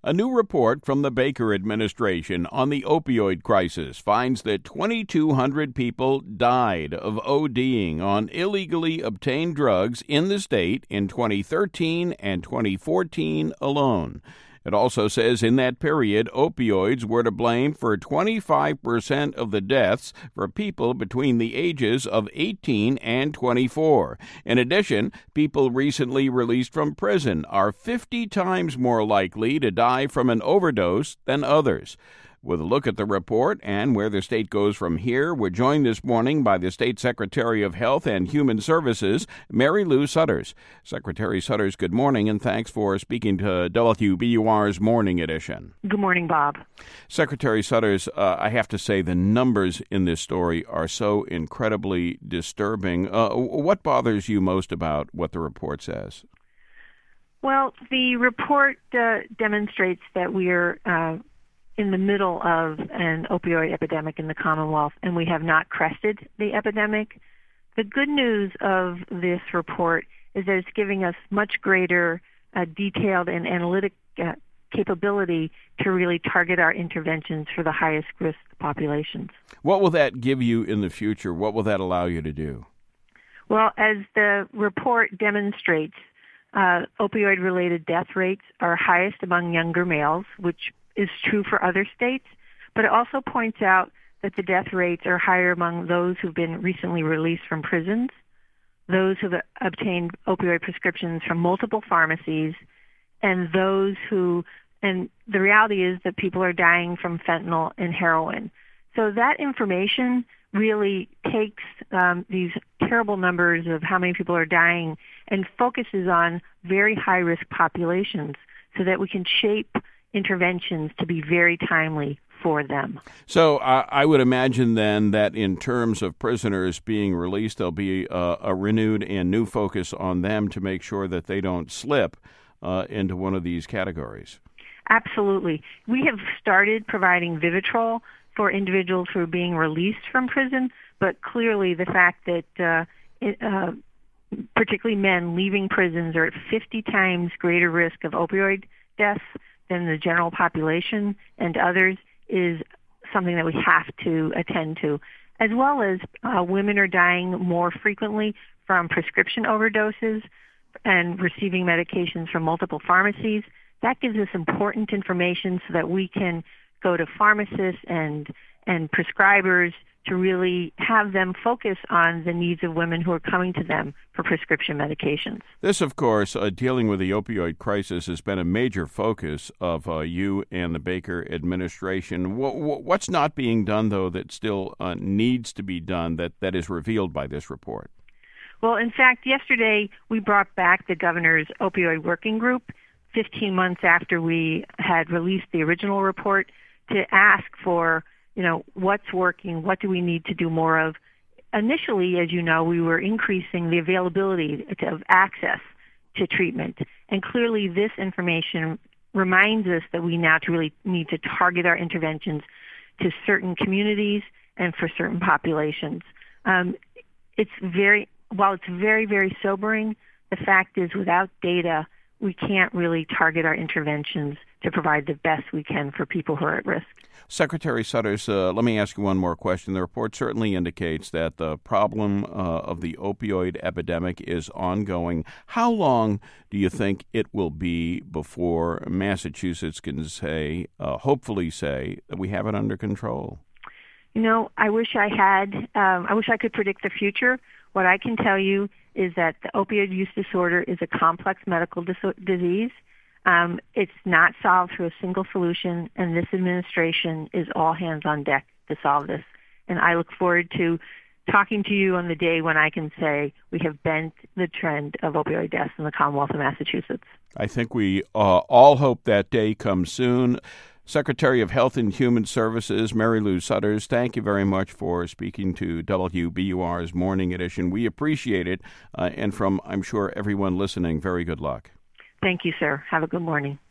A new report from the Baker administration on the opioid crisis finds that 2,200 people died of ODing on illegally obtained drugs in the state in 2013 and 2014 alone. It also says in that period, opioids were to blame for 25% of the deaths for people between the ages of 18 and 24. In addition, people recently released from prison are 50 times more likely to die from an overdose than others. With a look at the report and where the state goes from here, we're joined this morning by the State Secretary of Health and Human Services, Mary Lou Sudders. Secretary Sudders, good morning, and thanks for speaking to WBUR's Morning Edition. Good morning, Bob. Secretary Sudders, I have to say the numbers in this story are so incredibly disturbing. What bothers you most about what the report says? Well, the report demonstrates that we're in the middle of an opioid epidemic in the Commonwealth, and we have not crested the epidemic. The good news of this report is that it's giving us much greater detailed and analytic capability to really target our interventions for the highest risk populations. What will that give you in the future? What will that allow you to do? Well, as the report demonstrates, opioid-related death rates are highest among younger males, which is true for other states, but it also points out that the death rates are higher among those who've been recently released from prisons, those who've obtained opioid prescriptions from multiple pharmacies, and and the reality is that people are dying from fentanyl and heroin. So that information really takes these terrible numbers of how many people are dying and focuses on very high-risk populations so that we can shape interventions to be very timely for them. So I would imagine then that in terms of prisoners being released, there'll be a renewed and new focus on them to make sure that they don't slip into one of these categories. Absolutely. We have started providing Vivitrol for individuals who are being released from prison, but clearly the fact that particularly men leaving prisons are at 50 times greater risk of opioid deaths than the general population and others is something that we have to attend to, as well as women are dying more frequently from prescription overdoses and receiving medications from multiple pharmacies. That gives us important information so that we can go to pharmacists and prescribers to really have them focus on the needs of women who are coming to them for prescription medications. This, of course, dealing with the opioid crisis has been a major focus of you and the Baker administration. What's not being done, though, that still needs to be done that is revealed by this report? Well, in fact, yesterday we brought back the governor's opioid working group 15 months after we had released the original report to ask for what's working, what do we need to do more of. Initially, as you know, we were increasing the availability of access to treatment. And clearly this information reminds us that we now really need to target our interventions to certain communities and for certain populations. While it's very, very sobering, the fact is without data, we can't really target our interventions to provide the best we can for people who are at risk. Secretary Sudders, let me ask you one more question. The report certainly indicates that the problem of the opioid epidemic is ongoing. How long do you think it will be before Massachusetts can hopefully say, that we have it under control? I wish I could predict the future. What I can tell you is that the opioid use disorder is a complex medical disease. It's not solved through a single solution, and this administration is all hands on deck to solve this. And I look forward to talking to you on the day when I can say we have bent the trend of opioid deaths in the Commonwealth of Massachusetts. I think we all hope that day comes soon. Secretary of Health and Human Services, Mary Lou Sudders, thank you very much for speaking to WBUR's Morning Edition. We appreciate it, and from, I'm sure, everyone listening, very good luck. Thank you, sir. Have a good morning.